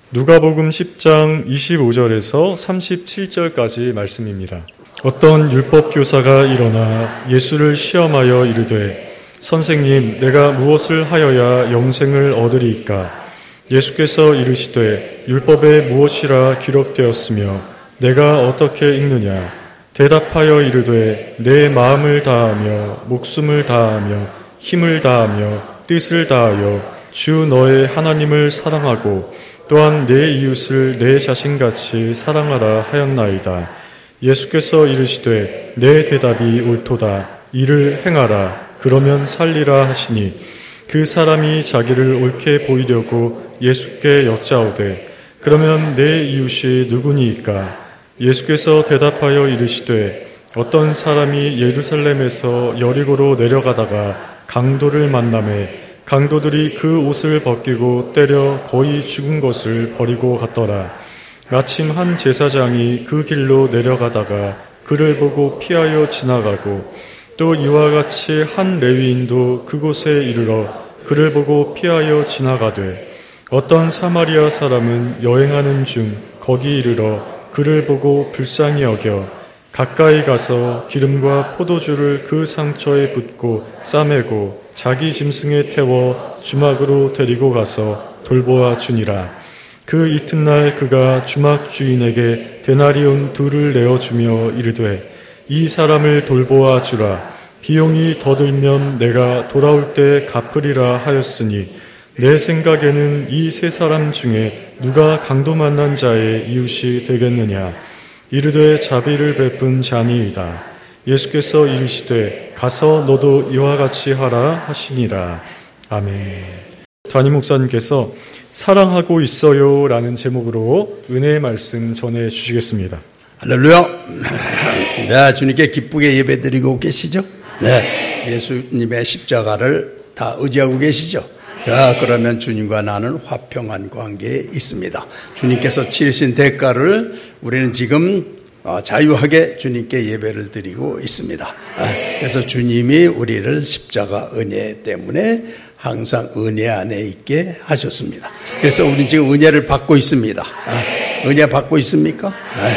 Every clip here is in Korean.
누가복음 10장 25절에서 37절까지 말씀입니다. 어떤 율법 교사가 일어나 예수를 시험하여 이르되 선생님, 내가 무엇을 하여야 영생을 얻으리이까? 예수께서 이르시되 율법에 무엇이라 기록되었으며 내가 어떻게 읽느냐? 대답하여 이르되 내 마음을 다하며 목숨을 다하며 힘을 다하며 뜻을 다하여 주 너의 하나님을 사랑하고 또한 내 이웃을 내 자신같이 사랑하라 하였나이다. 예수께서 이르시되 내 대답이 옳도다. 이를 행하라. 그러면 살리라 하시니 그 사람이 자기를 옳게 보이려고 예수께 여짜오되 그러면 내 이웃이 누구니이까? 예수께서 대답하여 이르시되 어떤 사람이 예루살렘에서 여리고로 내려가다가 강도를 만나매 강도들이 그 옷을 벗기고 때려 거의 죽은 것을 버리고 갔더라. 마침 한 제사장이 그 길로 내려가다가 그를 보고 피하여 지나가고 또 이와 같이 한 레위인도 그곳에 이르러 그를 보고 피하여 지나가되 어떤 사마리아 사람은 여행하는 중 거기 이르러 그를 보고 불쌍히 여겨 가까이 가서 기름과 포도주를 그 상처에 붓고 싸매고 자기 짐승에 태워 주막으로 데리고 가서 돌보아 주니라. 그 이튿날 그가 주막 주인에게 데나리온 2를 내어주며 이르되 이 사람을 돌보아 주라. 비용이 더 들면 내가 돌아올 때 갚으리라 하였으니 내 생각에는 이 세 사람 중에 누가 강도 만난 자의 이웃이 되겠느냐? 이르되 자비를 베푼 자니이다. 예수께서 이르시되 가서 너도 이와 같이 하라 하시니라. 아멘. 담임 목사님께서 사랑하고 있어요 라는 제목으로 은혜의 말씀 전해 주시겠습니다. 할렐루야. 네, 주님께 기쁘게 예배드리고 계시죠? 네, 예수님의 십자가를 다 의지하고 계시죠? 자, 그러면 주님과 나는 화평한 관계에 있습니다. 주님께서 치르신 대가를 우리는 지금 자유하게 주님께 예배를 드리고 있습니다. 그래서 주님이 우리를 십자가 은혜 때문에 항상 은혜 안에 있게 하셨습니다. 그래서 우리는 지금 은혜를 받고 있습니다. 은혜 받고 있습니까?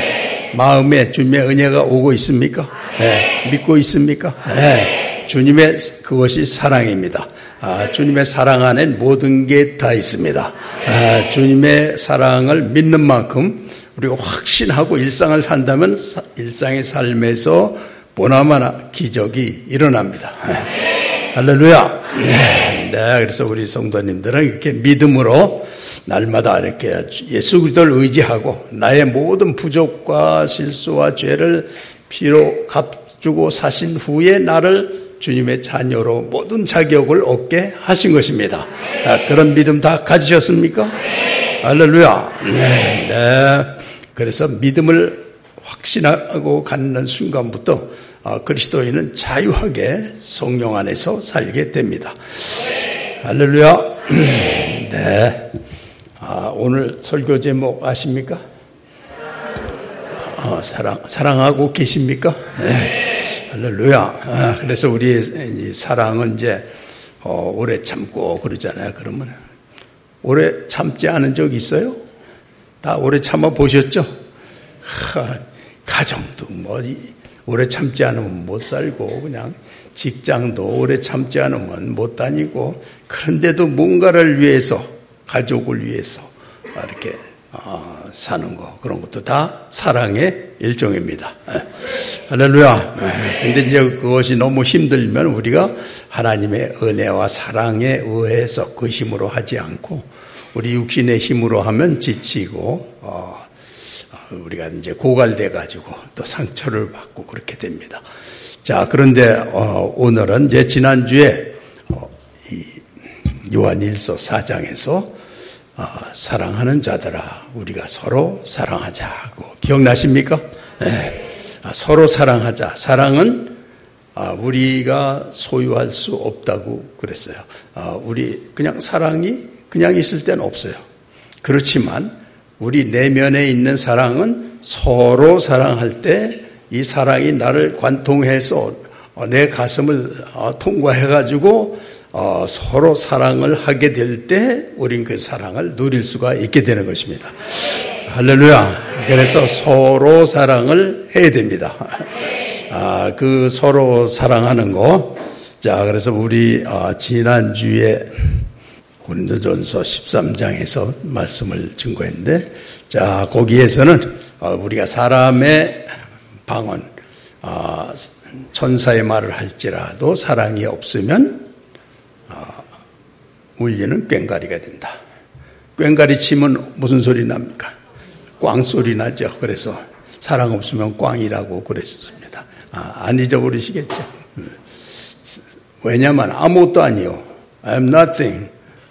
마음에 주님의 은혜가 오고 있습니까? 믿고 있습니까? 주님의 그것이 사랑입니다. 주님의 사랑 안에 모든 게 다 있습니다. 주님의 사랑을 믿는 만큼 우리가 확신하고 일상을 산다면 일상의 삶에서 보나마나 기적이 일어납니다. 할렐루야. 네, 그래서 우리 성도님들은 이렇게 믿음으로 날마다 이렇게 예수 그리스도를 의지하고 나의 모든 부족과 실수와 죄를 피로 값주고 사신 후에 나를 주님의 자녀로 모든 자격을 얻게 하신 것입니다. 그런 믿음 다 가지셨습니까? 할렐루야. 네. 그래서 믿음을 확신하고 갖는 순간부터 그리스도인은 자유하게 성령 안에서 살게 됩니다. 할렐루야. 네. 오늘 설교 제목 아십니까? 사랑하고 계십니까? 네. 할렐루야. 그래서 우리 사랑은 이제 오래 참고 그러잖아요. 그러면 오래 참지 않은 적 있어요? 다 오래 참아 보셨죠? 가정도 뭐 오래 참지 않으면 못 살고 그냥 직장도 오래 참지 않으면 못 다니고 그런데도 뭔가를 위해서 가족을 위해서 이렇게 사는 거 그런 것도 다 사랑의 일종입니다. 할렐루야. 근데 이제 그것이 너무 힘들면 우리가 하나님의 은혜와 사랑에 의해서 그 힘으로 하지 않고 우리 육신의 힘으로 하면 지치고 우리가 이제 고갈돼 가지고 또 상처를 받고 그렇게 됩니다. 자, 그런데 오늘은 이제 지난주에 이 요한일서 4장에서 사랑하는 자들아 우리가 서로 사랑하자고 기억나십니까? 네. 서로 사랑하자. 사랑은 우리가 소유할 수 없다고 그랬어요. 우리 그냥 사랑이 그냥 있을 때는 없어요. 그렇지만 우리 내면에 있는 사랑은 서로 사랑할 때 이 사랑이 나를 관통해서 내 가슴을 통과해가지고 서로 사랑을 하게 될 때 우린 그 사랑을 누릴 수가 있게 되는 것입니다. 할렐루야. 그래서 서로 사랑을 해야 됩니다. 그 서로 사랑하는 거. 자, 그래서 우리 지난주에 고린도전서 13장에서 말씀을 증거했는데, 자, 거기에서는 우리가 사람의 방언, 천사의 말을 할지라도 사랑이 없으면 울리는 꽹과리가 된다. 꽹과리 치면 무슨 소리 납니까? 꽝 소리 나죠. 그래서 사랑 없으면 꽝이라고 그랬습니다. 안 잊어버리시겠죠? 왜냐하면 아무것도 아니요. I am nothing.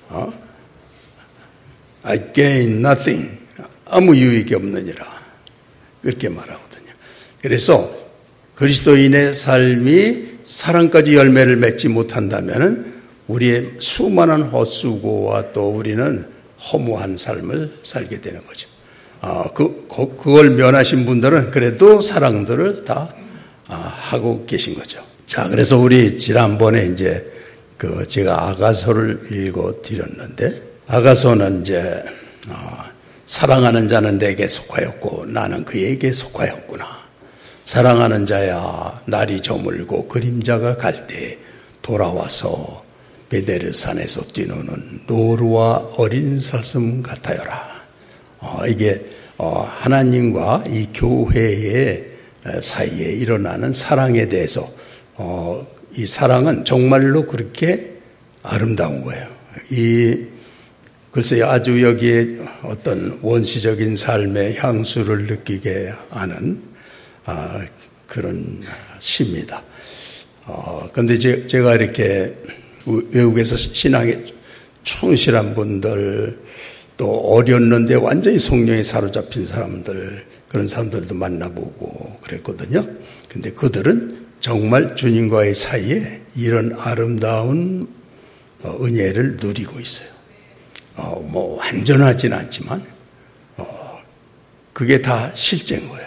I gain nothing. 아무 유익이 없느니라. 그렇게 말하거든요. 그래서 그리스도인의 삶이 사랑까지 열매를 맺지 못한다면 우리의 수많은 헛수고와 또 우리는 허무한 삶을 살게 되는 거죠. 그걸 면하신 분들은 그래도 사랑들을 다 하고 계신 거죠. 자, 그래서 우리 지난번에 이제 제가 아가서를 읽어 드렸는데, 아가서는 이제 사랑하는 자는 내게 속하였고 나는 그에게 속하였구나. 사랑하는 자야, 날이 저물고 그림자가 갈 때 돌아와서 베데르 산에서 뛰노는 노루와 어린 사슴 같아요라. 이게 하나님과 이 교회의 사이에 일어나는 사랑에 대해서 이 사랑은 정말로 그렇게 아름다운 거예요. 글쎄요, 아주 여기에 어떤 원시적인 삶의 향수를 느끼게 하는 그런 시입니다. 그런데 제가 이렇게 외국에서 신앙에 충실한 분들, 또 어렸는데 완전히 성령에 사로잡힌 사람들, 그런 사람들도 만나보고 그랬거든요. 근데 그들은 정말 주님과의 사이에 이런 아름다운 은혜를 누리고 있어요. 뭐 완전하진 않지만 그게 다 실제인 거예요.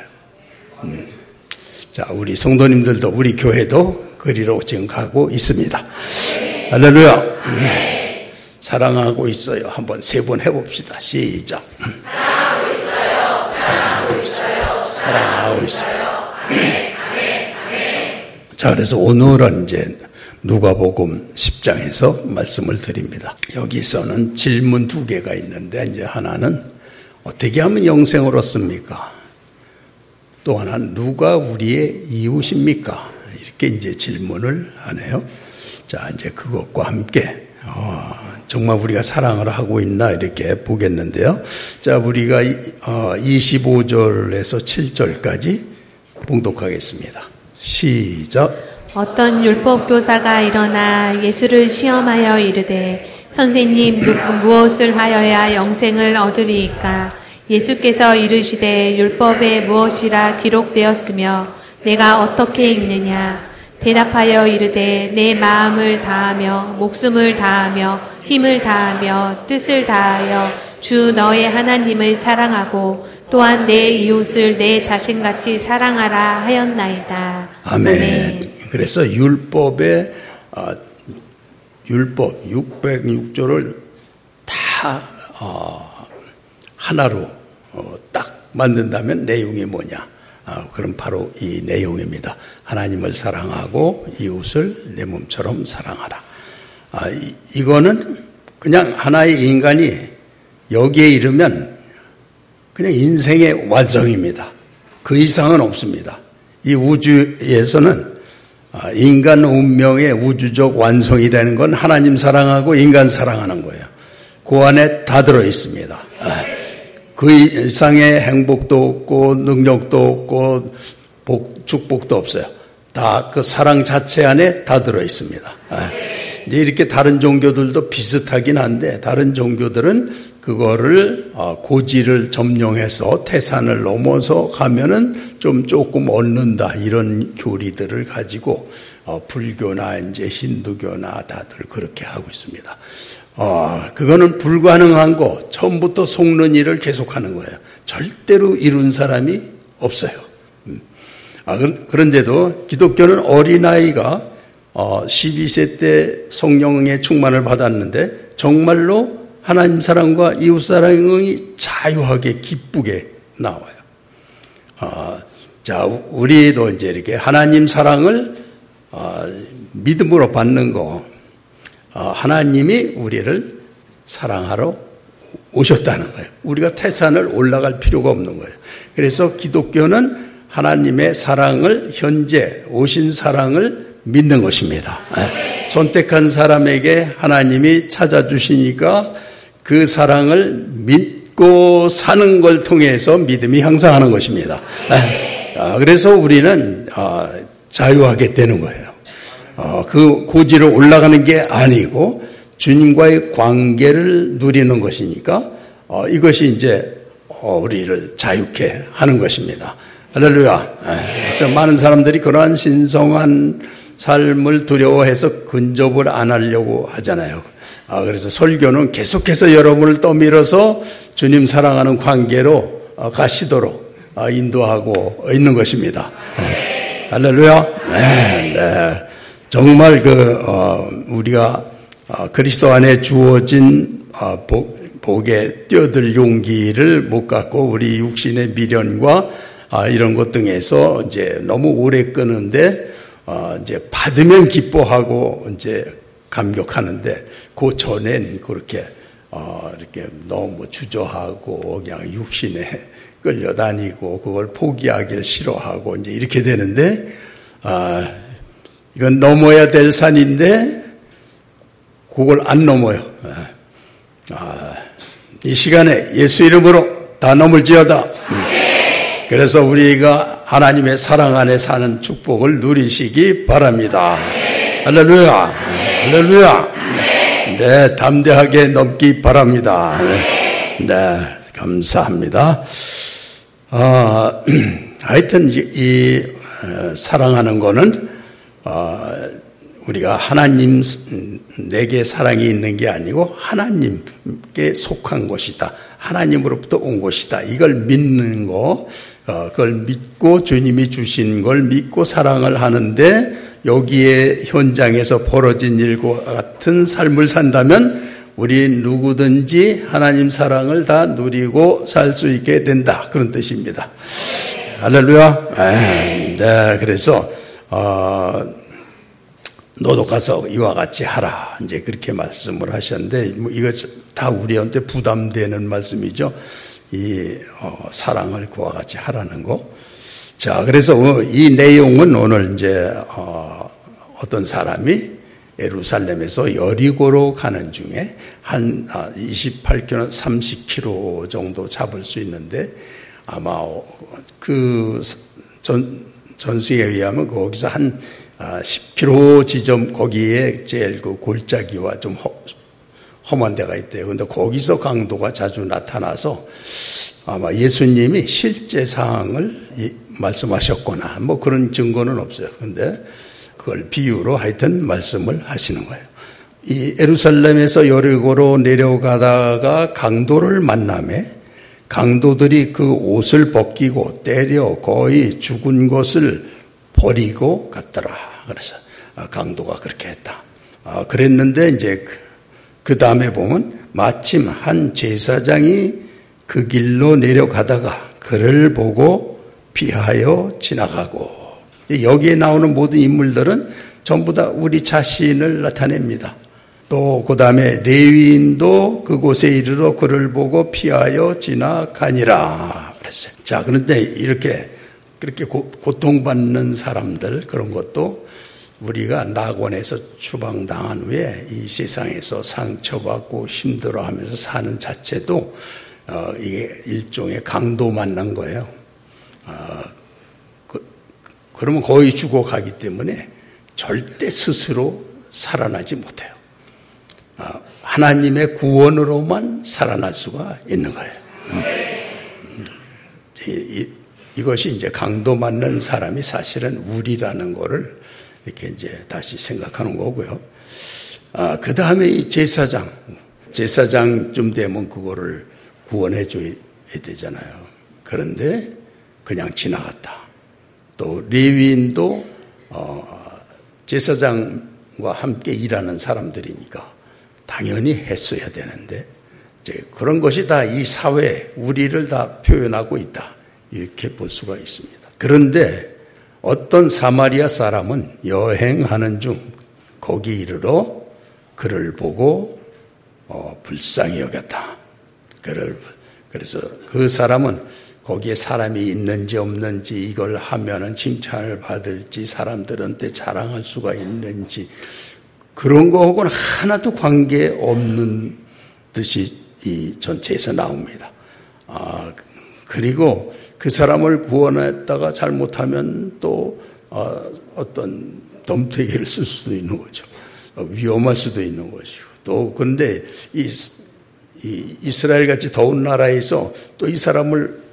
자, 우리 성도님들도 우리 교회도 그리로 지금 가고 있습니다. 할렐루야. 사랑하고 있어요. 한번 3번 해봅시다. 시작. 사랑하고 있어요. 사랑하고 있어요. 사랑하고 있어요. 아멘. 자, 그래서 오늘은 이제 누가복음 10장에서 말씀을 드립니다. 여기서는 질문 2개가 있는데, 이제 하나는 어떻게 하면 영생을 얻습니까? 또 하나는 누가 우리의 이웃입니까? 이렇게 이제 질문을 하네요. 자, 이제 그것과 함께 정말 우리가 사랑을 하고 있나 이렇게 보겠는데요. 자, 우리가 25절에서 7절까지 봉독하겠습니다. 시작. 어떤 율법 교사가 일어나 예수를 시험하여 이르되 선생님 무엇을 하여야 영생을 얻으리이까? 예수께서 이르시되 율법에 무엇이라 기록되었으며 내가 어떻게 읽느냐? 대답하여 이르되 내 마음을 다하며 목숨을 다하며 힘을 다하며 뜻을 다하여 주 너의 하나님을 사랑하고 또한 내 이웃을 내 자신같이 사랑하라 하였나이다. 아멘. 그래서 율법 606조를 다 하나로 딱 만든다면 내용이 뭐냐? 그럼 바로 이 내용입니다. 하나님을 사랑하고 이웃을 내 몸처럼 사랑하라. 이거는 그냥 하나의 인간이 여기에 이르면 그냥 인생의 완성입니다. 그 이상은 없습니다. 이 우주에서는 인간 운명의 우주적 완성이라는 건 하나님 사랑하고 인간 사랑하는 거예요. 그 안에 다 들어 있습니다. 그 이상의 행복도 없고 능력도 없고 축복도 없어요. 다 그 사랑 자체 안에 다 들어 있습니다. 이제 이렇게 다른 종교들도 비슷하긴 한데 다른 종교들은 그거를 고지를 점령해서 태산을 넘어서 가면은 좀 조금 얻는다 이런 교리들을 가지고 불교나 이제 힌두교나 다들 그렇게 하고 있습니다. 그거는 불가능한 거 처음부터 속는 일을 계속하는 거예요. 절대로 이룬 사람이 없어요. 그런데도 기독교는 어린아이가 12세 때 성령의 충만을 받았는데 정말로 하나님 사랑과 이웃 사랑이 자유하게 기쁘게 나와요. 자, 우리도 이제 이렇게 하나님 사랑을 믿음으로 받는 거, 하나님이 우리를 사랑하러 오셨다는 거예요. 우리가 태산을 올라갈 필요가 없는 거예요. 그래서 기독교는 하나님의 사랑을, 현재 오신 사랑을 믿는 것입니다. 선택한 사람에게 하나님이 찾아주시니까 그 사랑을 믿고 사는 걸 통해서 믿음이 향상하는 것입니다. 그래서 우리는 자유하게 되는 거예요. 그 고지를 올라가는 게 아니고 주님과의 관계를 누리는 것이니까 이것이 이제 우리를 자유케 하는 것입니다. 할렐루야. 그래서 많은 사람들이 그러한 신성한 삶을 두려워해서 근접을 안 하려고 하잖아요. 그래서 설교는 계속해서 여러분을 떠밀어서 주님 사랑하는 관계로 가시도록 인도하고 있는 것입니다. 할렐루야. 네. 정말 우리가 그리스도 안에 주어진 복에 뛰어들 용기를 못 갖고 우리 육신의 미련과 이런 것 등에서 이제 너무 오래 끄는데 이제 받으면 기뻐하고 이제 감격하는데 그 전엔 그렇게 이렇게 너무 주저하고 그냥 육신에 끌려다니고 그걸 포기하기 싫어하고 이제 이렇게 되는데 이건 넘어야 될 산인데 그걸 안 넘어요. 이 시간에 예수 이름으로 다 넘을지어다. 그래서 우리가 하나님의 사랑 안에 사는 축복을 누리시기 바랍니다. 할렐루야. 할렐루야. 네, 담대하게 넘기 바랍니다. 네, 감사합니다. 하여튼 이 사랑하는 거는 우리가 하나님 내게 사랑이 있는 게 아니고 하나님께 속한 것이다. 하나님으로부터 온 것이다. 이걸 믿는 거, 그걸 믿고 주님이 주신 걸 믿고 사랑을 하는데 여기에 현장에서 벌어진 일과 같은 삶을 산다면 우리 누구든지 하나님 사랑을 다 누리고 살 수 있게 된다. 그런 뜻입니다. 할렐루야. 네, 그래서 너도 가서 이와 같이 하라. 이제 그렇게 말씀을 하셨는데, 이거 다 우리한테 부담되는 말씀이죠. 이 사랑을 그와 같이 하라는 거. 자, 그래서 이 내용은 오늘 이제 어떤 사람이 예루살렘에서 여리고로 가는 중에 한 28km, 30km 정도 잡을 수 있는데 아마 그 전승에 의하면 거기서 한 10km 지점 거기에 제일 그 골짜기와 좀 험한 데가 있대요. 그런데 거기서 강도가 자주 나타나서 아마 예수님이 실제 상황을 말씀하셨거나 뭐 그런 증거는 없어요. 그런데 그걸 비유로 하여튼 말씀을 하시는 거예요. 이 예루살렘에서 여리고로 내려가다가 강도를 만나매 강도들이 그 옷을 벗기고 때려 거의 죽은 것을 버리고 갔더라. 그래서 강도가 그렇게 했다. 그랬는데 이제 그 다음에 보면 마침 한 제사장이 그 길로 내려가다가 그를 보고 피하여 지나가고, 여기에 나오는 모든 인물들은 전부 다 우리 자신을 나타냅니다. 또 그 다음에 레위인도 그곳에 이르러 그를 보고 피하여 지나가니라 그랬어요. 자, 그런데 이렇게 그렇게 고통받는 사람들, 그런 것도 우리가 낙원에서 추방당한 후에 이 세상에서 상처받고 힘들어하면서 사는 자체도 이게 일종의 강도 만난 거예요. 그러면 거의 죽어가기 때문에 절대 스스로 살아나지 못해요. 하나님의 구원으로만 살아날 수가 있는 거예요. 이것이 이제 강도 맞는 사람이 사실은 우리라는 거를 이렇게 이제 다시 생각하는 거고요. 그 다음에 이 제사장쯤 되면 그거를 구원해 줘야 되잖아요. 그런데 그냥 지나갔다. 또 레위인도 제사장과 함께 일하는 사람들이니까 당연히 했어야 되는데 이제 그런 것이 다 이 사회, 우리를 다 표현하고 있다. 이렇게 볼 수가 있습니다. 그런데 어떤 사마리아 사람은 여행하는 중 거기 이르러 그를 보고 불쌍히 여겼다. 그래서 그 사람은 거기에 사람이 있는지 없는지 이걸 하면은 칭찬을 받을지 사람들한테 자랑할 수가 있는지 그런 거하고는 하나도 관계없는 듯이 이 전체에서 나옵니다. 그리고 그 사람을 구원했다가 잘못하면 또 어떤 덤태기를 쓸 수도 있는 거죠. 위험할 수도 있는 것이고 또 그런데 이 이스라엘 같이 더운 나라에서 또 이 사람을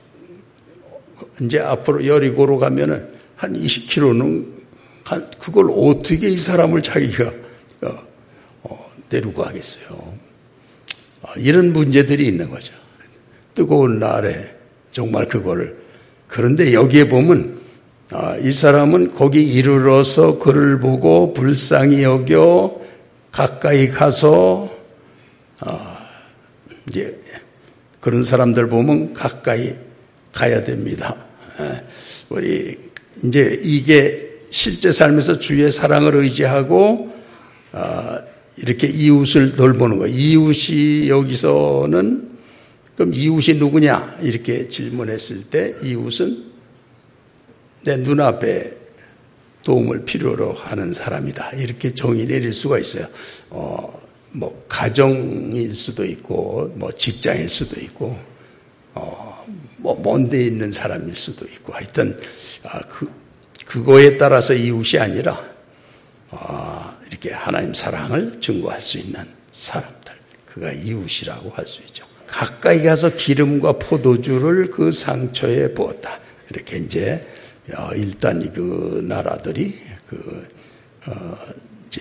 이제 앞으로 여리고로 가면은 한 20km는 그걸 어떻게 이 사람을 자기가 데리고 가겠어요. 이런 문제들이 있는 거죠. 뜨거운 날에 정말 그거를. 그런데 여기에 보면 이 사람은 거기 이르러서 그를 보고 불쌍히 여겨 가까이 가서 이제 그런 사람들 보면 가까이 가야 됩니다. 우리 이제 이게 실제 삶에서 주의 사랑을 의지하고 이렇게 이웃을 돌보는 거예요. 이웃이 여기서는 그럼 이웃이 누구냐 이렇게 질문했을 때 이웃은 내 눈앞에 도움을 필요로 하는 사람이다. 이렇게 정의 내릴 수가 있어요. 뭐 가정일 수도 있고 뭐 직장일 수도 있고 뭐 먼데 있는 사람일 수도 있고 하여튼 그거에 따라서 이웃이 아니라 이렇게 하나님 사랑을 증거할 수 있는 사람들 그가 이웃이라고 할 수 있죠. 가까이 가서 기름과 포도주를 그 상처에 부었다. 이렇게 이제 일단 그 나라들이 이제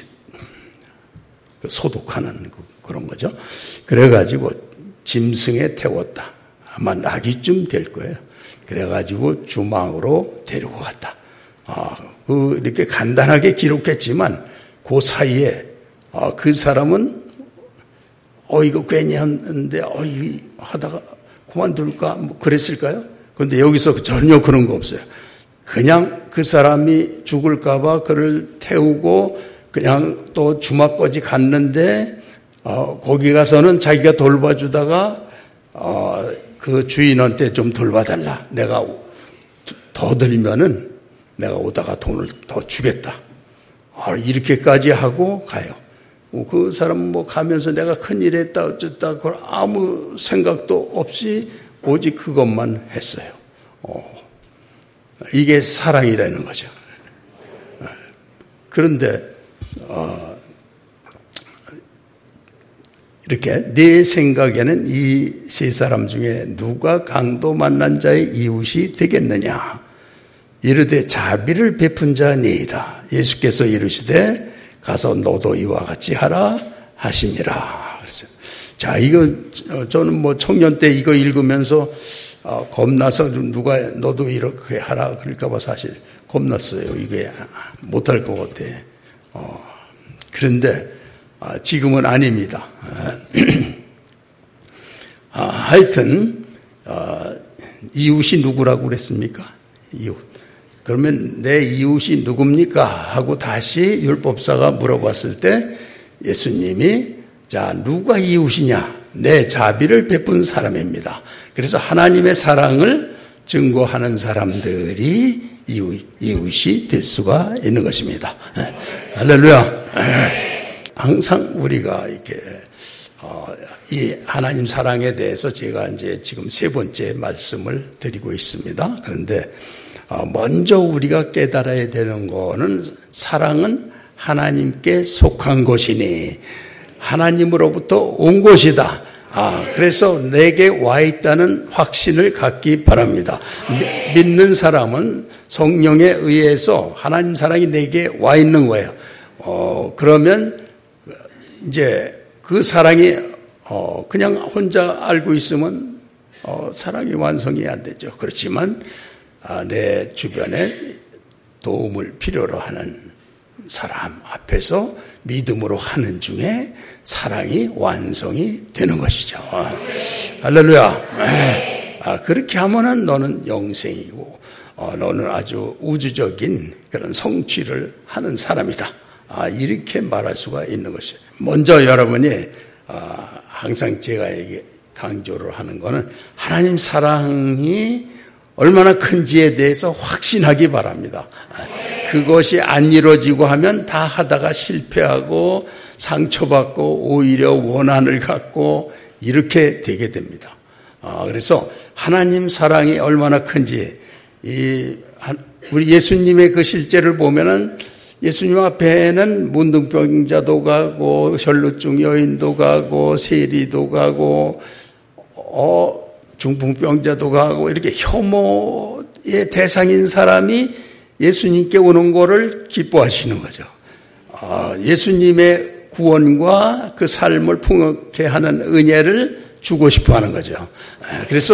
소독하는 그런 거죠. 그래가지고 짐승에 태웠다. 아마 나기쯤 될 거예요. 그래가지고 주망으로 데리고 갔다. 이렇게 간단하게 기록했지만 그 사이에 그 사람은 이거 괜히 했는데 하다가 그만둘까 뭐 그랬을까요? 그런데 여기서 전혀 그런 거 없어요. 그냥 그 사람이 죽을까봐 그를 태우고 그냥 또 주막까지 갔는데 거기 가서는 자기가 돌봐주다가 그 주인한테 좀 돌봐달라. 내가 더 들면은 내가 오다가 돈을 더 주겠다. 이렇게까지 하고 가요. 그 사람은 뭐 가면서 내가 큰일 했다 어쨌다 그걸 아무 생각도 없이 오직 그것만 했어요. 이게 사랑이라는 거죠. 그런데 이렇게 내 생각에는 이 세 사람 중에 누가 강도 만난 자의 이웃이 되겠느냐. 이르되 자비를 베푼 자니이다. 예수께서 이르시되 가서 너도 이와 같이 하라 하시니라. 그래서 자 이거 저는 뭐 청년 때 이거 읽으면서 겁나서 누가 너도 이렇게 하라 그럴까봐 사실 겁났어요. 이게 못할 것 같아. 그런데 지금은 아닙니다. 하여튼 이웃이 누구라고 그랬습니까? 이웃. 그러면 내 이웃이 누굽니까? 하고 다시 율법사가 물어봤을 때 예수님이 자 누가 이웃이냐? 내 자비를 베푼 사람입니다. 그래서 하나님의 사랑을 증거하는 사람들이 이웃이 될 수가 있는 것입니다. 할렐루야. 항상 우리가 이렇게 이 하나님 사랑에 대해서 제가 이제 지금 세 번째 말씀을 드리고 있습니다. 그런데 먼저 우리가 깨달아야 되는 거는 사랑은 하나님께 속한 것이니 하나님으로부터 온 것이다. 그래서 내게 와 있다는 확신을 갖기 바랍니다. 믿는 사람은 성령에 의해서 하나님 사랑이 내게 와 있는 거예요. 그러면 이제 그 사랑이 그냥 혼자 알고 있으면 사랑이 완성이 안 되죠. 그렇지만 내 주변에 도움을 필요로 하는 사람 앞에서 믿음으로 하는 중에 사랑이 완성이 되는 것이죠. 할렐루야. 그렇게 하면은 너는 영생이고 너는 아주 우주적인 그런 성취를 하는 사람이다. 이렇게 말할 수가 있는 것이에요. 먼저 여러분이 항상 제가 강조를 하는 거는 하나님 사랑이 얼마나 큰지에 대해서 확신하기 바랍니다. 그것이 안 이루어지고 하면 다 하다가 실패하고 상처받고 오히려 원한을 갖고 이렇게 되게 됩니다. 그래서 하나님 사랑이 얼마나 큰지 우리 예수님의 그 실제를 보면은 예수님 앞에는 문둥병자도 가고 혈루증 여인도 가고 세리도 가고 중풍병자도 가고 이렇게 혐오의 대상인 사람이 예수님께 오는 거를 기뻐하시는 거죠. 예수님의 구원과 그 삶을 풍요케 하는 은혜를 주고 싶어 하는 거죠. 그래서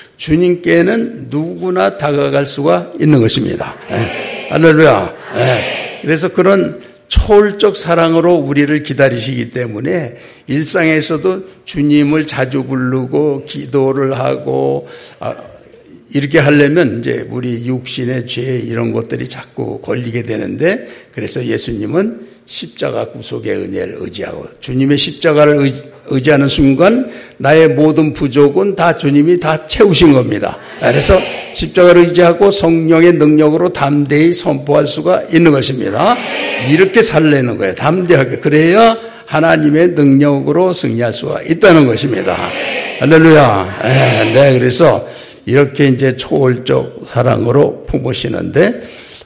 주님께는 누구나 다가갈 수가 있는 것입니다. 할렐루야. 그래서 그런 초월적 사랑으로 우리를 기다리시기 때문에 일상에서도 주님을 자주 부르고 기도를 하고 이렇게 하려면 이제 우리 육신의 죄 이런 것들이 자꾸 걸리게 되는데 그래서 예수님은 십자가 구속의 은혜를 의지하고 주님의 십자가를 의지하는 순간 나의 모든 부족은 다 주님이 다 채우신 겁니다. 그래서 십자가를 의지하고 성령의 능력으로 담대히 선포할 수가 있는 것입니다. 이렇게 살려는 거예요. 담대하게. 그래야 하나님의 능력으로 승리할 수가 있다는 것입니다. 할렐루야. 네, 그래서 이렇게 이제 초월적 사랑으로 품으시는데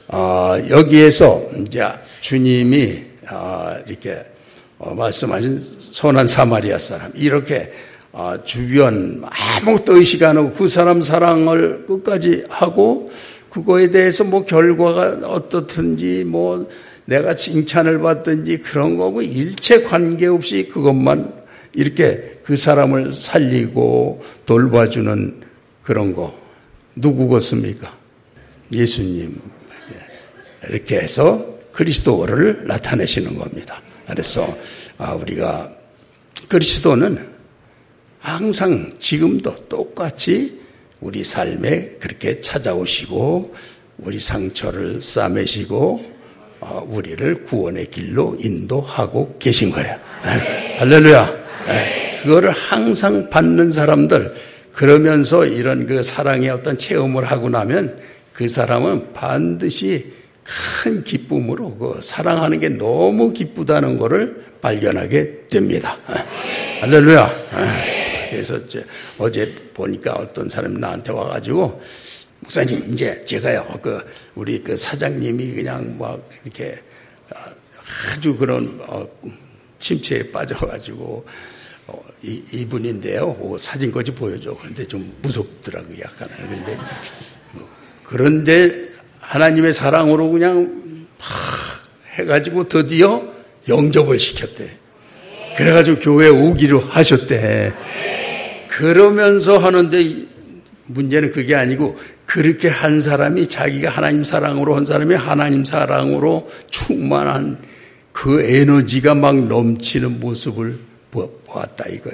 여기에서 이제 주님이 이렇게 말씀하신 선한 사마리아 사람 이렇게 주변 아무것도 의식 안 하고 그 사람 사랑을 끝까지 하고 그거에 대해서 뭐 결과가 어떻든지 뭐 내가 칭찬을 받든지 그런 거고 일체 관계없이 그것만 이렇게 그 사람을 살리고 돌봐주는 그런 거 누구 같습니까? 예수님 이렇게 해서 그리스도를 나타내시는 겁니다. 그래서 우리가 그리스도는 항상 지금도 똑같이 우리 삶에 그렇게 찾아오시고 우리 상처를 싸매시고 우리를 구원의 길로 인도하고 계신 거예요. 할렐루야. 그거를 항상 받는 사람들 그러면서 이런 그 사랑의 어떤 체험을 하고 나면 그 사람은 반드시 큰 기쁨으로 그 사랑하는 게 너무 기쁘다는 것을 발견하게 됩니다. 할렐루야. 그래서 어제 보니까 어떤 사람이 나한테 와가지고 목사님 이제 제가요 우리 그 사장님이 그냥 막 이렇게 아주 그런 침체에 빠져가지고 이분인데요. 사진까지 보여줘. 그런데 좀 무섭더라고요. 약간. 그런데 하나님의 사랑으로 그냥 해가지고 드디어 영접을 시켰대. 그래가지고 교회에 오기로 하셨대. 그러면서 하는데 문제는 그게 아니고 그렇게 한 사람이 자기가 하나님 사랑으로 한 사람이 하나님 사랑으로 충만한 그 에너지가 막 넘치는 모습을 보았다 이거야.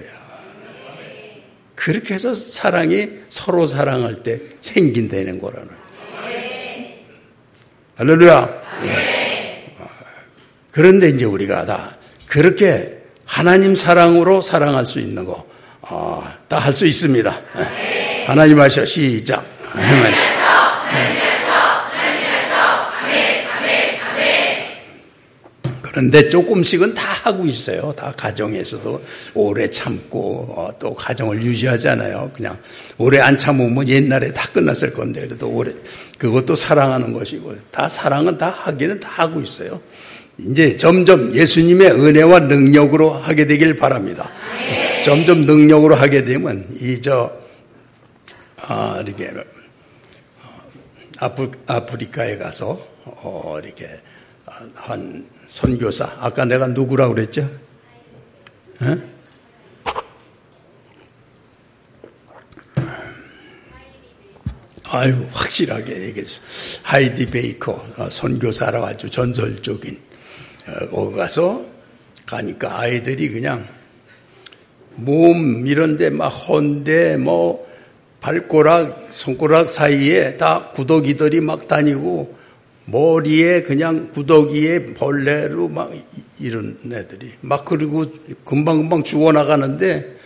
그렇게 해서 사랑이 서로 사랑할 때 생긴다는 거라는. 할렐루야. 그런데 이제 우리가 다 그렇게 하나님 사랑으로 사랑할 수 있는 거 다 할 수 있습니다. 하나님 하셔 시작. 하나님 하셔. 그런데 조금씩은 다 하고 있어요. 다 가정에서도 오래 참고 또 가정을 유지하잖아요. 그냥 오래 안 참으면 옛날에 다 끝났을 건데 그래도 오래 그것도 사랑하는 것이고 다 사랑은 다 하기는 다 하고 있어요. 이제 점점 예수님의 은혜와 능력으로 하게 되길 바랍니다. 점점 능력으로 하게 되면 이렇게 아프리카에 가서 이렇게 한 선교사 아까 내가 누구라고 그랬죠? 에? 아유 확실하게 얘기했어. 하이디 베이커 선교사라고 아주 전설적인 거기 가니까 아이들이 그냥 몸 이런데 막 헌데 뭐 발가락, 손가락 사이에 다 구더기들이 막 다니고 머리에 그냥 구더기에 벌레로 막 이런 애들이 막 그리고 금방금방 죽어나가는데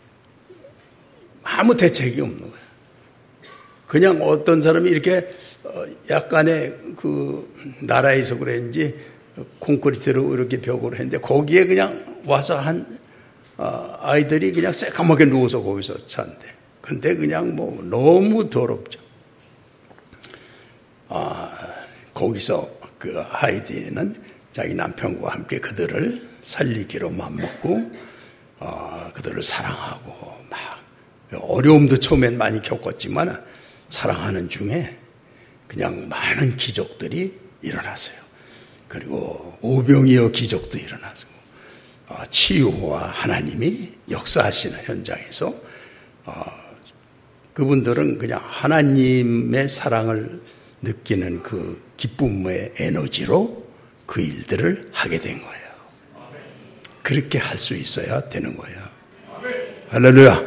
아무 대책이 없는 거예요. 그냥 어떤 사람이 이렇게 약간의 그 나라에서 그랬는지 콘크리트로 이렇게 벽으로 했는데 거기에 그냥 와서 아이들이 그냥 새까맣게 누워서 거기서 잔대. 근데 그냥 뭐 너무 더럽죠. 거기서 그 하이디는 자기 남편과 함께 그들을 살리기로 맘먹고 그들을 사랑하고 막 어려움도 처음엔 많이 겪었지만 사랑하는 중에 그냥 많은 기적들이 일어났어요. 그리고 오병이어 기적도 일어나서 치유와 하나님이 역사하시는 현장에서 그분들은 그냥 하나님의 사랑을 느끼는 그 기쁨의 에너지로 그 일들을 하게 된 거예요. 그렇게 할 수 있어야 되는 거예요. 할렐루야.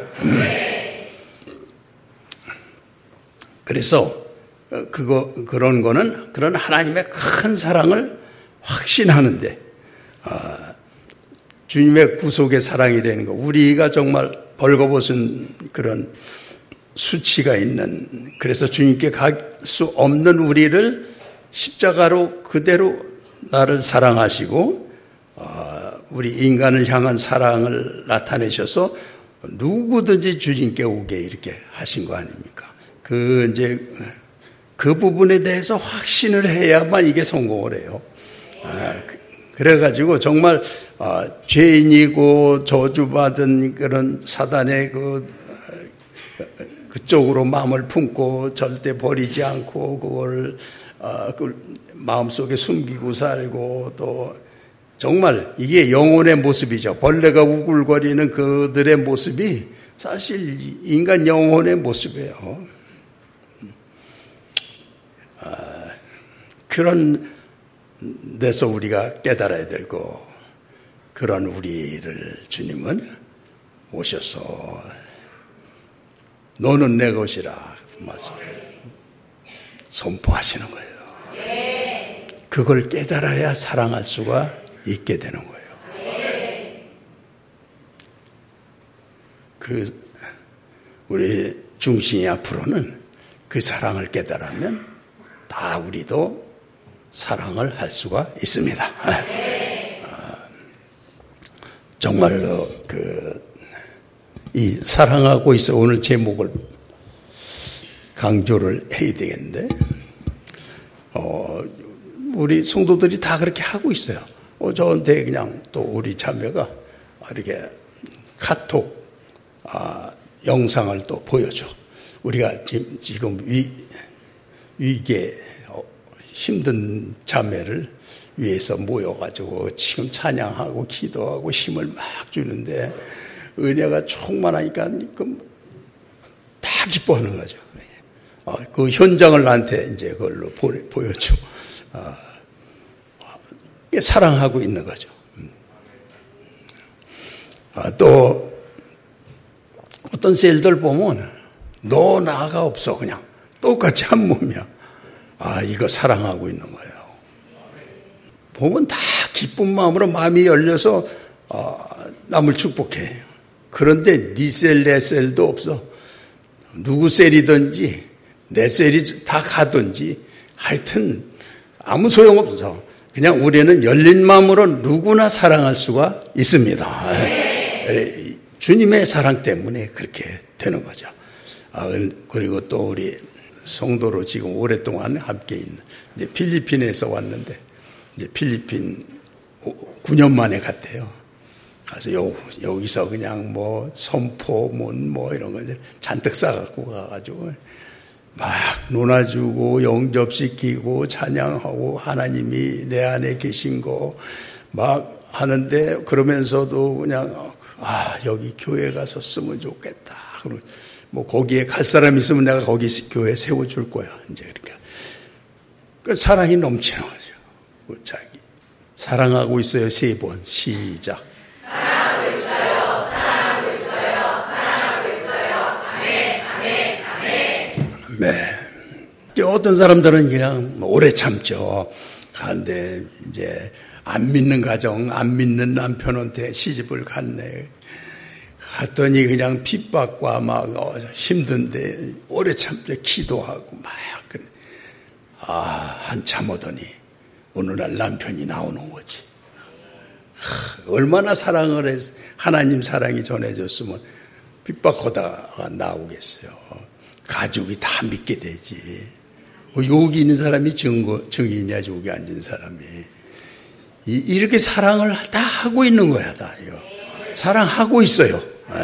그래서 그런 거는 그런 하나님의 큰 사랑을 확신하는데 주님의 구속의 사랑이라는 거 우리가 정말 벌거벗은 그런 수치가 있는 그래서 주님께 갈 수 없는 우리를 십자가로 그대로 나를 사랑하시고 우리 인간을 향한 사랑을 나타내셔서 누구든지 주님께 오게 이렇게 하신 거 아닙니까? 그 부분에 대해서 확신을 해야만 이게 성공을 해요. 그래가지고 정말 죄인이고 저주받은 그런 사단의 그쪽으로 마음을 품고 절대 버리지 않고 그걸 마음속에 숨기고 살고 또 정말 이게 영혼의 모습이죠. 벌레가 우글거리는 그들의 모습이 사실 인간 영혼의 모습이에요. 그런 데서 우리가 깨달아야 되고 그런 우리를 주님은 오셔서 너는 내 것이라 말씀 선포하시는 거예요. 그걸 깨달아야 사랑할 수가 있게 되는 거예요. 우리 중신이 앞으로는 그 사랑을 깨달으면 다 우리도 사랑을 할 수가 있습니다. 정말로 이 사랑하고 있어 오늘 제목을 강조를 해야 되겠는데 우리 성도들이 다 그렇게 하고 있어요. 저한테 그냥 또 우리 자매가 이렇게 카톡 영상을 또 보여줘. 우리가 지금 위기에 힘든 자매를 위해서 모여가지고 지금 찬양하고 기도하고 힘을 막 주는데 은혜가 충만하니까 다 기뻐하는 거죠. 그 현장을 나한테 이제 그걸로 보여줘. 사랑하고 있는 거죠. 또 어떤 셀들 보면 너 나가 없어 그냥 똑같이 한 몸이야. 이거 사랑하고 있는 거예요. 보면 다 기쁜 마음으로 마음이 열려서 남을 축복해. 그런데 네 셀, 내 셀도 없어. 누구 셀이든지 내 셀이 다 가든지 하여튼 아무 소용없어. 그냥 우리는 열린 마음으로 누구나 사랑할 수가 있습니다. 주님의 사랑 때문에 그렇게 되는 거죠. 그리고 또 우리 성도로 지금 오랫동안 함께 있는 이제 필리핀에서 왔는데 이제 필리핀 9년 만에 갔대요. 그래서 여기서 그냥 뭐 선포문 뭐 이런 거 잔뜩 싸갖고 가가지고 막 논아주고 영접시키고 찬양하고 하나님이 내 안에 계신 거 막 하는데 그러면서도 그냥 여기 교회 가서 쓰면 좋겠다. 그리고 뭐 거기에 갈 사람 있으면 내가 거기 교회 세워줄 거야. 이제 그러니까 그 사랑이 넘치는 거죠. 자기 사랑하고 있어요. 3번. 시작. 사랑하고 있어요. 사랑하고 있어요. 사랑하고 있어요. 아멘, 아멘, 아멘. 네. 어떤 사람들은 그냥 오래 참죠. 그런데 이제 안 믿는 가정, 안 믿는 남편한테 시집을 갔네. 갔더니 그냥 핍박과 막 힘든데 오래 참되 기도하고 막 그래. 한참 오더니 어느 날 남편이 나오는 거지. 얼마나 사랑을 해서 하나님 사랑이 전해졌으면 핍박하다가 나오겠어요. 가족이 다 믿게 되지. 여기 있는 사람이 증인이야, 여기 앉은 사람이. 이렇게 사랑을 다 하고 있는 거야, 다. 사랑하고 있어요.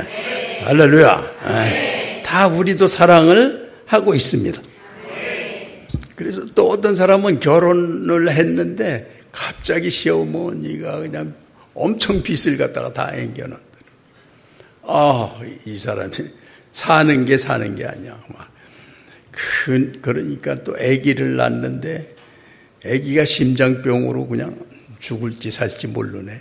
할렐루야. 다 우리도 사랑을 하고 있습니다. 그래서 또 어떤 사람은 결혼을 했는데 갑자기 시어머니가 그냥 엄청 빚을 갖다가 다 앵겨놓은 이 사람이 사는 게 아니야. 그러니까 또 아기를 낳는데 아기가 심장병으로 그냥 죽을지 살지 모르네.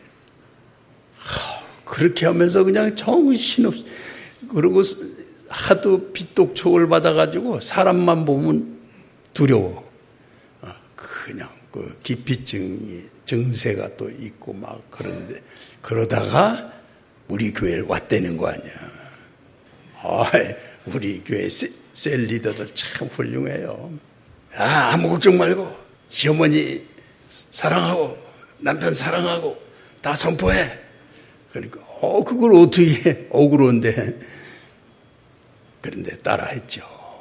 그렇게 하면서 그냥 정신없이, 그리고 하도 빚독촉을 받아가지고 사람만 보면 두려워. 그냥 그 기피증이, 증세가 또 있고 막 그런데, 그러다가 우리 교회를 왔다는 거 아니야. 우리 교회 셀 리더들 참 훌륭해요. 아무 걱정 말고 시어머니 사랑하고 남편 사랑하고 다 선포해. 그러니까 그걸 어떻게 해? 억울한데. 그런데 따라했죠.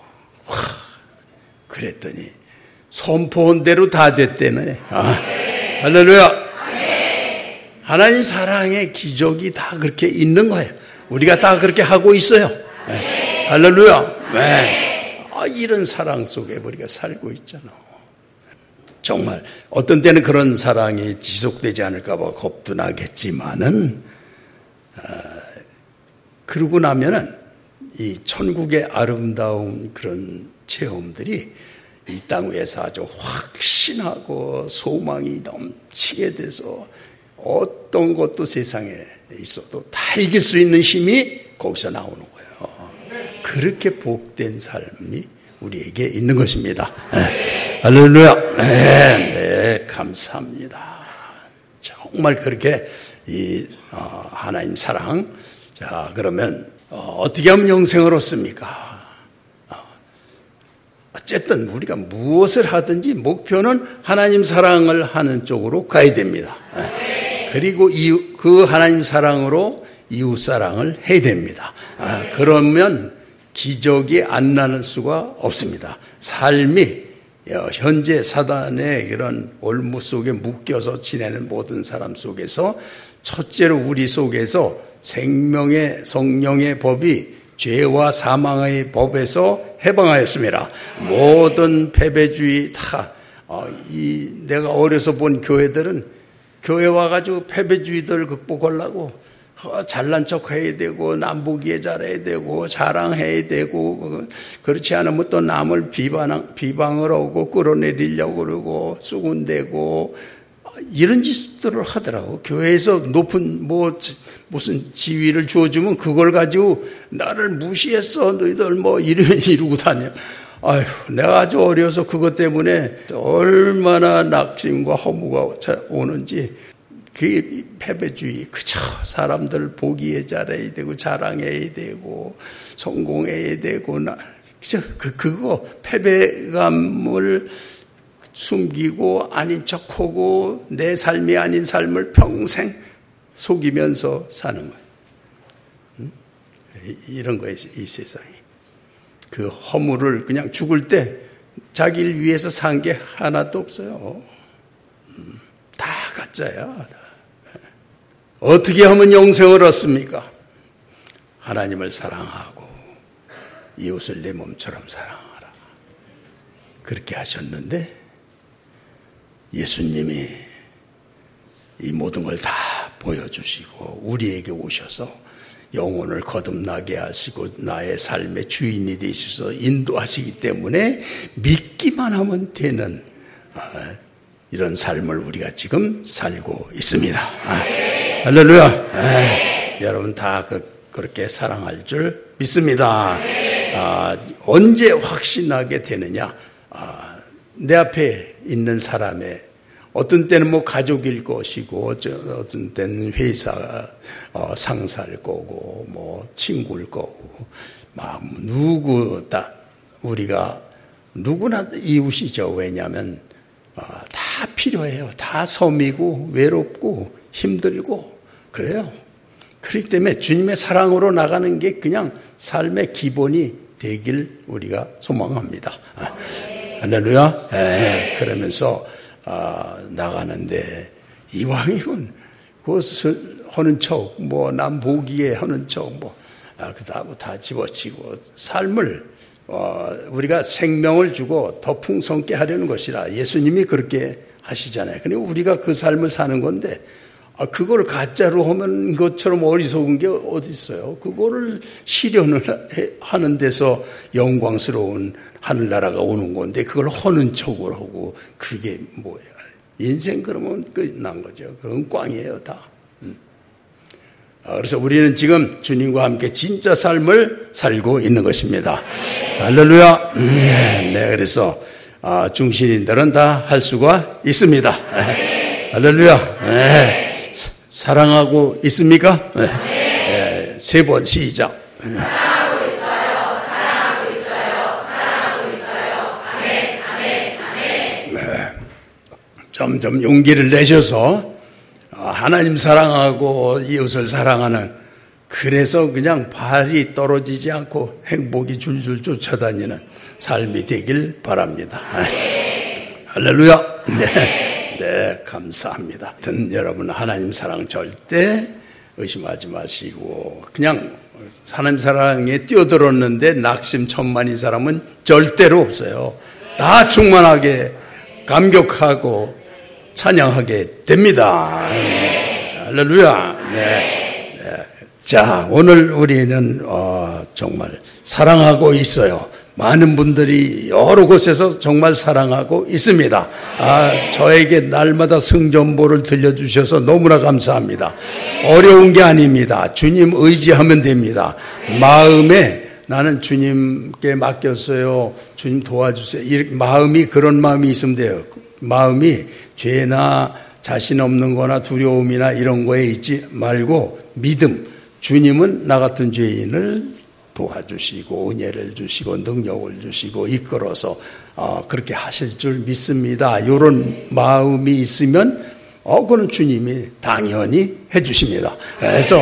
그랬더니 선포한 대로 다 됐대네. 할렐루야. 하나님 사랑의 기적이 다 그렇게 있는 거예요. 우리가 다 그렇게 하고 있어요. 할렐루야. 이런 사랑 속에 우리가 살고 있잖아. 정말 어떤 때는 그런 사랑이 지속되지 않을까 봐 겁도 나겠지만은, 그러고 나면은 이 천국의 아름다운 그런 체험들이 이 땅 위에서 아주 확신하고 소망이 넘치게 돼서 어떤 것도 세상에 있어도 다 이길 수 있는 힘이 거기서 나오는 거예요. 그렇게 복된 삶이 우리에게 있는 것입니다. 할렐루야. 네, 감사합니다. 정말 그렇게 이 하나님 사랑. 자, 그러면 어떻게 하면 영생을 얻습니까? 어쨌든 우리가 무엇을 하든지 목표는 하나님 사랑을 하는 쪽으로 가야 됩니다. 그리고 그 하나님 사랑으로 이웃 사랑을 해야 됩니다. 그러면 기적이 안 나는 수가 없습니다. 삶이 현재 사단의 이런 올무 속에 묶여서 지내는 모든 사람 속에서 첫째로 우리 속에서 생명의 성령의 법이 죄와 사망의 법에서 해방하였습니다. 모든 패배주의 다 내가 어려서 본 교회들은 교회 와가지고 패배주의들을 극복하려고 잘난 척 해야 되고 남보기에 잘해야 되고 자랑해야 되고, 그렇지 않으면 또 남을 비방을 하고 끌어내리려고 그러고 수군대고 이런 짓들을 하더라고. 교회에서 높은 무슨 지위를 주어주면 그걸 가지고 나를 무시했어 너희들 이러고 다녀. 내가 아주 어려서 그것 때문에 얼마나 낙심과 허무가 오는지. 그 패배주의, 그저 사람들 보기에 잘해야 되고 자랑해야 되고 성공해야 되고 그거 패배감을 숨기고 아닌 척하고 내 삶이 아닌 삶을 평생 속이면서 사는 거예요. 이런 거예요, 이 세상이. 그 허물을 그냥 죽을 때 자기를 위해서 산 게 하나도 없어요. 다 가짜야. 어떻게 하면 영생을 얻습니까? 하나님을 사랑하고 이웃을 내 몸처럼 사랑하라. 그렇게 하셨는데 예수님이 이 모든 걸 다 보여주시고 우리에게 오셔서 영혼을 거듭나게 하시고 나의 삶의 주인이 되셔서 인도하시기 때문에 믿기만 하면 되는 이런 삶을 우리가 지금 살고 있습니다. 할렐루야. 여러분 다 그렇게 사랑할 줄 믿습니다. 언제 확신하게 되느냐? 내 앞에 있는 사람의 어떤 때는 뭐 가족일 것이고 어떤 때는 회사 상사일 거고 뭐 친구일 거고 막 누구다 우리가 누구나 이웃이죠. 왜냐하면 다 필요해요. 다 섬이고 외롭고 힘들고 그래요. 그렇기 때문에 주님의 사랑으로 나가는 게 그냥 삶의 기본이 되길 우리가 소망합니다. 할렐루야. 그러면서 나가는데 이왕이면 그것을 하는 척, 뭐 남 보기에 하는 척, 뭐 그다고 다 집어치고 삶을 우리가 생명을 주고 더 풍성케 하려는 것이라 예수님이 그렇게 하시잖아요. 근데 우리가 그 삶을 사는 건데 그걸 가짜로 하면 것처럼 어리석은 게 어디 있어요? 그거를 실현을 하는 데서 영광스러운 하늘나라가 오는 건데 그걸 하는 척을 하고 그게 뭐예요? 인생 그러면 끝난 거죠. 그건 꽝이에요 다. 그래서 우리는 지금 주님과 함께 진짜 삶을 살고 있는 것입니다. 할렐루야. 네, 그래서 중신인들은 다 할 수가 있습니다. 할렐루야. 사랑하고 있습니까? 네. 세 번 시작. 사랑하고 있어요. 사랑하고 있어요. 사랑하고 있어요. 아멘. 아멘. 아멘. 네. 점점 용기를 내셔서 하나님 사랑하고 이웃을 사랑하는 그래서 그냥 발이 떨어지지 않고 행복이 줄줄 쫓아다니는 삶이 되길 바랍니다. 할렐루야. 네, 감사합니다. 여러분 하나님 사랑 절대 의심하지 마시고 그냥 하나님 사랑에 뛰어들었는데 낙심천만인 사람은 절대로 없어요. 다 충만하게 감격하고 찬양하게 됩니다. 할렐루야. 네. 자, 오늘 우리는 정말 사랑하고 있어요. 많은 분들이 여러 곳에서 정말 사랑하고 있습니다. 저에게 날마다 성전보를 들려주셔서 너무나 감사합니다. 어려운 게 아닙니다. 주님 의지하면 됩니다. 마음에 나는 주님께 맡겼어요. 주님 도와주세요. 마음이 그런 마음이 있으면 돼요. 마음이 죄나 자신 없는 거나 두려움이나 이런 거에 있지 말고 믿음. 주님은 나 같은 죄인을 도와주시고 은혜를 주시고 능력을 주시고 이끌어서 그렇게 하실 줄 믿습니다. 이런 마음이 있으면 그건 주님이 당연히 해주십니다. 그래서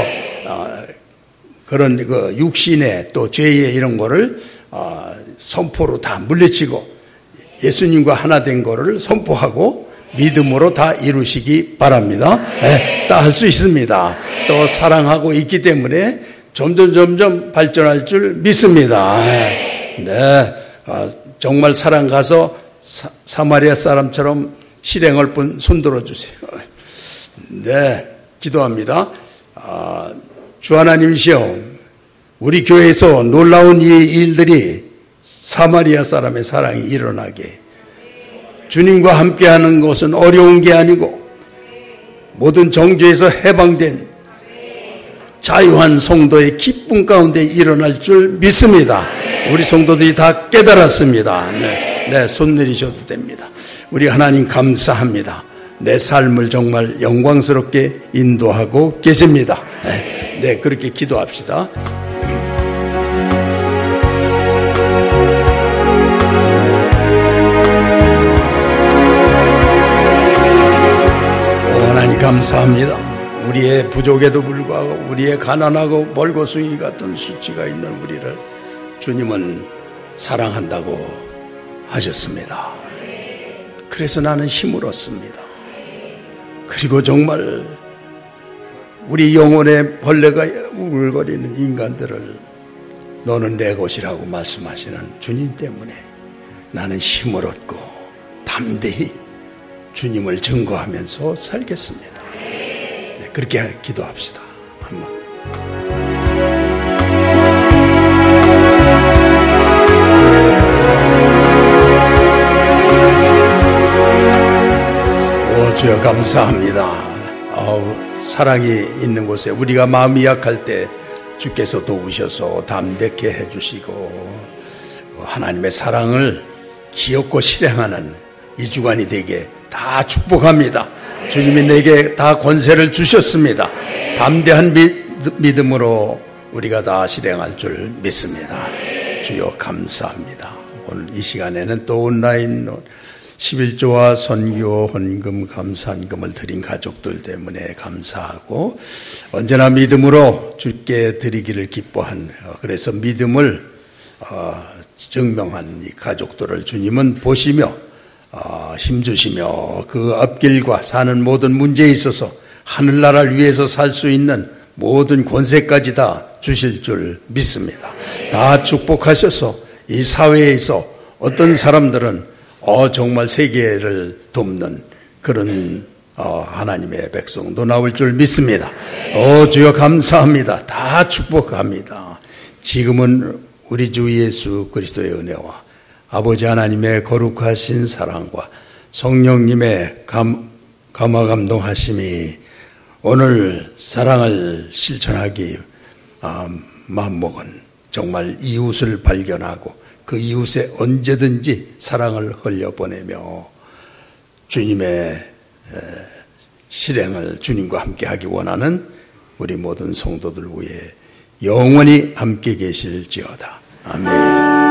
그런 그 육신의 또 죄의 이런 거를 선포로 다 물리치고 예수님과 하나 된 거를 선포하고 믿음으로 다 이루시기 바랍니다. 다 할 수 있습니다. 또 사랑하고 있기 때문에 점점 발전할 줄 믿습니다. 네, 정말 사랑 가서 사마리아 사람처럼 실행할 분 손들어 주세요. 네, 기도합니다. 주 하나님이시여, 우리 교회에서 놀라운 이 일들이 사마리아 사람의 사랑이 일어나게 주님과 함께하는 것은 어려운 게 아니고 모든 정죄에서 해방된 자유한 성도의 기쁨 가운데 일어날 줄 믿습니다. 우리 성도들이 다 깨달았습니다. 네, 손 내리셔도 됩니다. 우리 하나님 감사합니다. 내 삶을 정말 영광스럽게 인도하고 계십니다. 네, 그렇게 기도합시다. 하나님 감사합니다. 우리의 부족에도 불구하고 우리의 가난하고 벌거숭이 같은 수치가 있는 우리를 주님은 사랑한다고 하셨습니다. 그래서 나는 힘을 얻습니다. 그리고 정말 우리 영혼의 벌레가 우글거리는 인간들을 너는 내 것이라고 말씀하시는 주님 때문에 나는 힘을 얻고 담대히 주님을 증거하면서 살겠습니다. 네, 그렇게 기도합시다. 한번. 주여 감사합니다. 사랑이 있는 곳에 우리가 마음이 약할 때 주께서 도우셔서 담대케 해주시고 하나님의 사랑을 기억고 실행하는 이 주간이 되게 다 축복합니다. 주님이 내게 다 권세를 주셨습니다. 담대한 믿음으로 우리가 다 실행할 줄 믿습니다. 주여 감사합니다. 오늘 이 시간에는 또 온라인으로 11조와 선교, 헌금, 감사헌금을 드린 가족들 때문에 감사하고 언제나 믿음으로 주께 드리기를 기뻐한 그래서 믿음을 증명한 이 가족들을 주님은 보시며 힘주시며 그 앞길과 사는 모든 문제에 있어서 하늘나라를 위해서 살 수 있는 모든 권세까지 다 주실 줄 믿습니다. 다 축복하셔서 이 사회에서 어떤 사람들은 정말 세계를 돕는 그런 하나님의 백성도 나올 줄 믿습니다. 주여 감사합니다. 다 축복합니다. 지금은 우리 주 예수 그리스도의 은혜와 아버지 하나님의 거룩하신 사랑과 성령님의 감화감동하심이 오늘 사랑을 실천하기 마음먹은 정말 이웃을 발견하고 그 이웃에 언제든지 사랑을 흘려보내며 주님의 실행을 주님과 함께 하기 원하는 우리 모든 성도들 위해 영원히 함께 계실지어다. 아멘.